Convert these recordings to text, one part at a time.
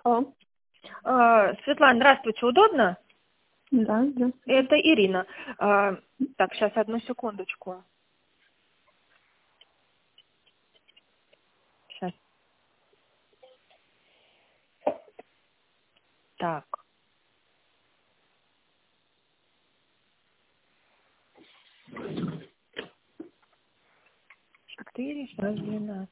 Алло. Светлана, здравствуйте, удобно? Да, здравствуйте. Это Ирина. Так, сейчас одну секундочку. Сейчас. Так. 4, 6, 12.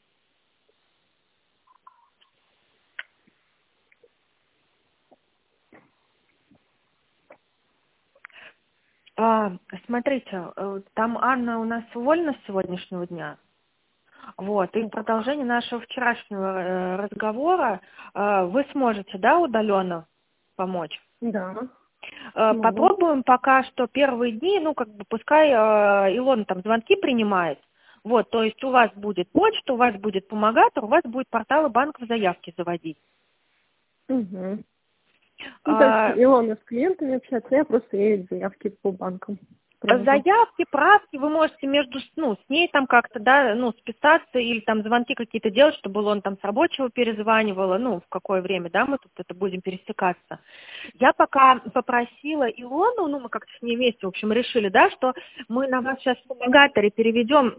Смотрите, там Анна у нас уволена с сегодняшнего дня. Вот, и в продолжение нашего вчерашнего разговора вы сможете, да, удаленно помочь? Да, могу. Попробуем пока что первые дни, ну, как бы, пускай Илона там звонки принимает. Вот, то есть у вас будет почта, у вас будет помогатор, у вас будет порталы банков заявки заводить. Угу. Ну, то есть Илона с клиентами общается, я просто ей заявки по банкам провожу. Заявки, правки, вы можете между, ну, с ней там как-то, да, ну, списаться или там звонки какие-то делать, чтобы он там с рабочего перезванивала, ну, в какое время, да, мы тут это будем пересекаться. Я пока попросила Илону, ну, мы как-то с ней вместе, в общем, решили, да, что мы на вас сейчас в помогаторе переведем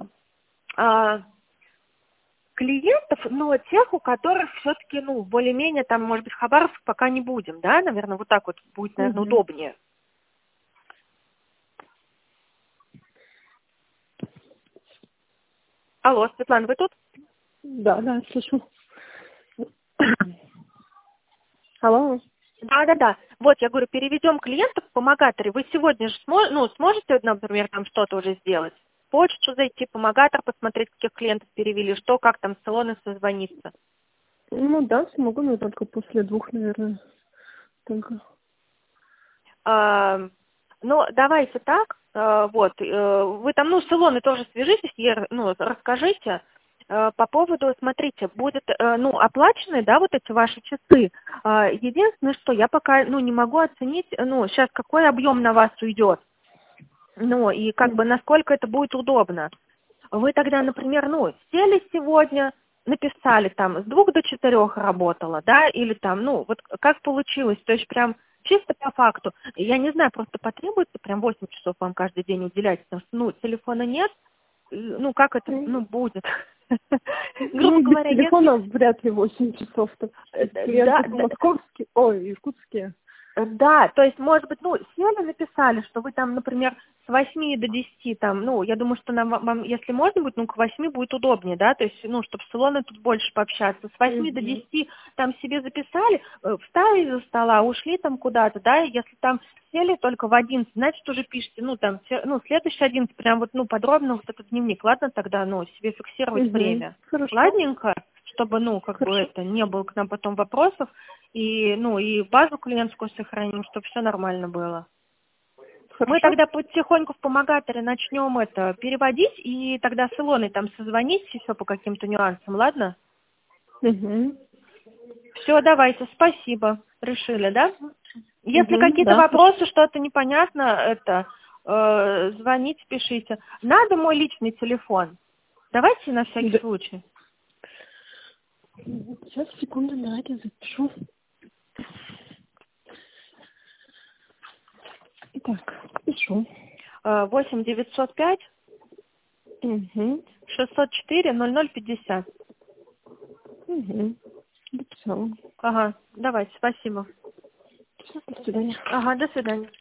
клиентов, но тех, у которых все-таки, ну, более-менее там, может быть, Хабаровск пока не будем, да, наверное, вот так вот будет, наверное, Угу. удобнее. Алло, Светлана, вы тут? Да, да, слышу. Алло. Да. Вот, я говорю, переведем клиентов в помогаторе. Вы сегодня же сможете, например, там что-то уже сделать? В почту зайти, помогатор посмотреть, каких клиентов перевели, что, как там с салона созвониться. Ну да, смогу, но только после 2, наверное. Только. Ну, давайте так, вот, вы там, ну, с Илоной тоже свяжитесь, ей, ну, расскажите. По поводу, смотрите, будет, ну, оплачены, да, вот эти ваши часы. Единственное, что я пока, ну, не могу оценить, ну, сейчас какой объем на вас уйдет, ну, и как бы насколько это будет удобно. Вы тогда, например, ну, сели сегодня, написали там с 2 до 4 работала, да, или там, ну, вот как получилось, то есть прям чисто по факту. Я не знаю, просто потребуется прям 8 часов вам каждый день уделять, потому что, ну, телефона нет, ну, как это, ну, будет. Грубо Ну, без говоря, если... телефона вряд ли 8 часов. Да, Клиенты московские, иркутские. да, то есть, может быть, ну, сели, написали, что вы там, например, с 8 до 10, там, ну, я думаю, что вам, если можно будет, ну, к 8 будет удобнее, да, то есть, ну, чтобы с Илоной тут больше пообщаться. С 8 до 10 там себе записали, встали из-за стола, ушли там куда-то, да, и если там сели только в 11, значит, уже пишите, ну, там, ну, следующий 11, прям вот, ну, подробно вот этот дневник, ладно тогда, ну, себе фиксировать время. Хорошо. Ладненько, чтобы, ну, как бы Хорошо. это, не было к нам потом вопросов, и, ну, и базу клиентскую сохраним, чтобы все нормально было. Мы Хорошо. тогда потихоньку в помогаторе начнем это переводить, и тогда с Илоной там созвонить еще по каким-то нюансам, ладно? Угу. Все, давайте, спасибо. Решили, да? Если какие-то Да, хорошо. вопросы, что-то непонятно, это звоните, пишите. Надо мой личный телефон. Давайте на всякий Да. случай. Сейчас, секунду, давайте запишу. Так, пишу. 8 905 Угу. 604 0050. Угу. Записала. Ага, давайте, спасибо. Все, до свидания. Ага, до свидания.